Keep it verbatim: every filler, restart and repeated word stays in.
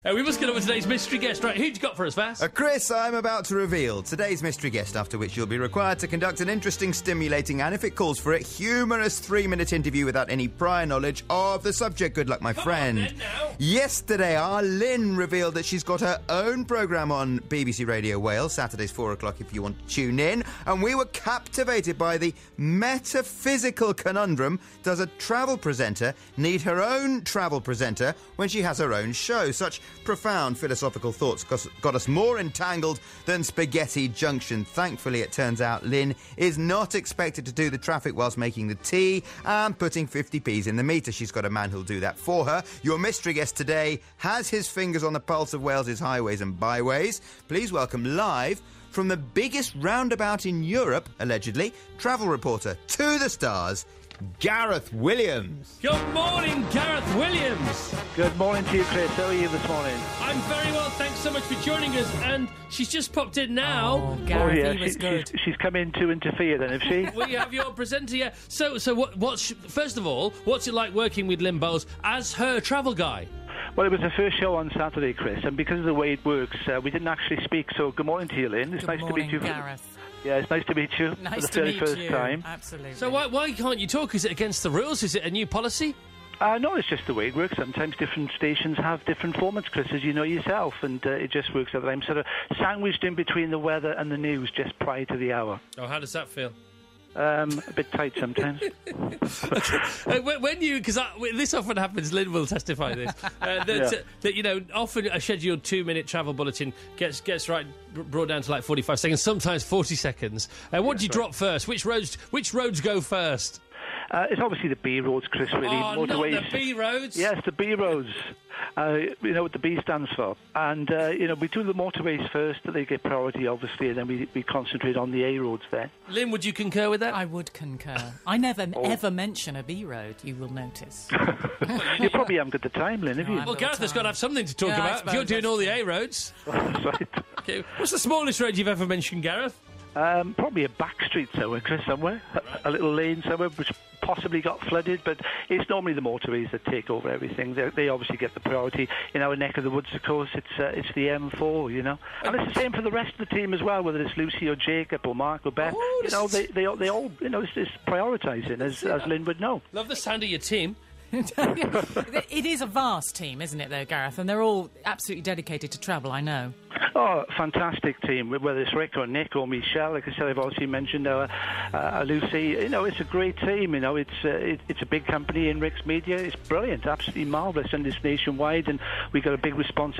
Uh, we must get on with today's mystery guest. Right, who'd you got for us, Vass? Uh, Chris, I'm about to reveal today's mystery guest, after which you'll be required to conduct an interesting, stimulating, and if it calls for it, humorous three-minute interview without any prior knowledge of the subject. Good luck, my Come friend. on, then, now. Yesterday, our Lynn revealed that she's got her own programme on B B C Radio Wales, Saturdays four o'clock if you want to tune in, and we were captivated by the metaphysical conundrum: does a travel presenter need her own travel presenter when she has her own show? Such profound philosophical thoughts got us more entangled than Spaghetti Junction. Thankfully, it turns out Lynn is not expected to do the traffic whilst making the tea and putting fifty p's in the meter. She's got a man who'll do that for her. Your mystery guest today has his fingers on the pulse of Wales's highways and byways. Please welcome live from the biggest roundabout in Europe, allegedly, travel reporter to the stars, Gareth Williams. Good morning, Gareth Williams. Good morning to you, Chris. How are you this morning? I'm very well, thanks so much for joining us. And she's just popped in now. Oh, Gareth, oh, yeah, he was she, good. She's, she's come in to interfere then, has she? We have your presenter here. So, so what? What's first of all, what's it like working with Lynn Bowles as her travel guy? Well, it was the first show on Saturday, Chris, and because of the way it works, uh, we didn't actually speak. So, good morning to you, Lynn. It's Good nice morning, to meet you. Gareth. Yeah, it's nice to meet you Nice for the to very meet first you. time. Absolutely. So why why can't you talk? Is it against the rules? Is it a new policy? Uh, no, it's just the way it works. Sometimes different stations have different formats, Chris, as you know yourself, and uh, it just works out that I'm sort of sandwiched in between the weather and the news just prior to the hour. Oh, how does that feel? Um, a bit tight sometimes. Uh, when when you, because this often happens, Lynn will testify this, uh, that, Yeah. uh, that, you know, often a scheduled two-minute travel bulletin gets gets right br- brought down to like forty-five seconds, sometimes forty seconds. Uh, what do you right. drop first? Which roads Which roads go first? Uh, it's obviously the B roads, Chris, really. Oh, Motorways. not the B roads? Yes, the B roads. Uh, you know what the B stands for. And, uh, you know, we do the motorways first, they get priority, obviously, and then we, we concentrate on the A roads there. Lynn, would you concur with that? I would concur. I never Oh. ever mention a B road, you will notice. You probably haven't got the time, Lynn, have No, you? I'm Well, All Gareth the has got to time. have something to talk Yeah, I about. If you're suppose doing all the that's A roads. That's right. Okay. What's the smallest road you've ever mentioned, Gareth? Um, probably a back street somewhere, Chris, somewhere. A, a little lane somewhere which possibly got flooded, but it's normally the motorways that take over everything. They, they obviously get the priority. In our neck of the woods, of course, it's uh, it's the M four, you know. And it's the same for the rest of the team as well, whether it's Lucy or Jacob or Mark or Beth. Oh, you know, this they, they, they all, you know, it's, it's prioritising, as, as Lynn would know. Love the sound of your team. It is a vast team, isn't it, though, Gareth? And they're all absolutely dedicated to travel, I know. Oh, fantastic team, whether it's Rick or Nick or Michelle. Like I said, I've obviously mentioned our, uh, Lucy. You know, it's a great team. You know, it's uh, it, it's a big company in Rick's Media. It's brilliant, absolutely marvellous, and it's nationwide, and we got a big response